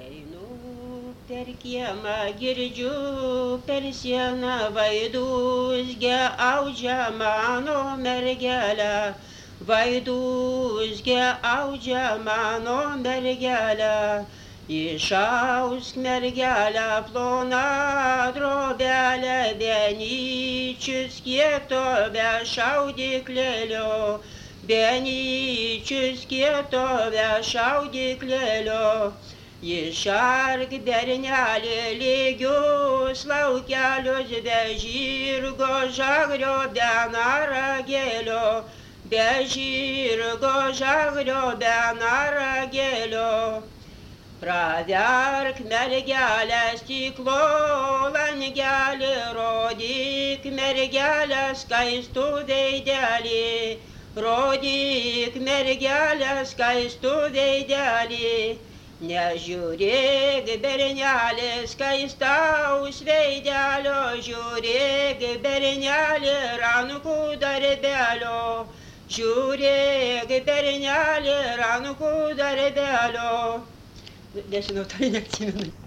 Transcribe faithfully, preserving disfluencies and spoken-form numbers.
Einu per kiemą, girdžiu per sieną vaiduzgę audžia mano mergelę. Vaiduzgę audžia mano mergelę. Išausk mergelę ploną drobelę, benyčius kieto be šaudyklėlio. Benyčius kieto be šaudyklėlio. Išark bernelį lygius laukelius be žirgo žagrio be naragėlio. Be žirgo žagrio be naragėlio. Praverk mergelę stiklo langelį, rodyk mergelę skaistų veidelį. Rodyk mergelę skaistų veidelį. Nežiūrėk bernelį skaistaus veidelio, žiūrėk bernelį rankų darbelio. Žiūrėk bernelį rankų darbelio. Nežinau, tai neatsimenu.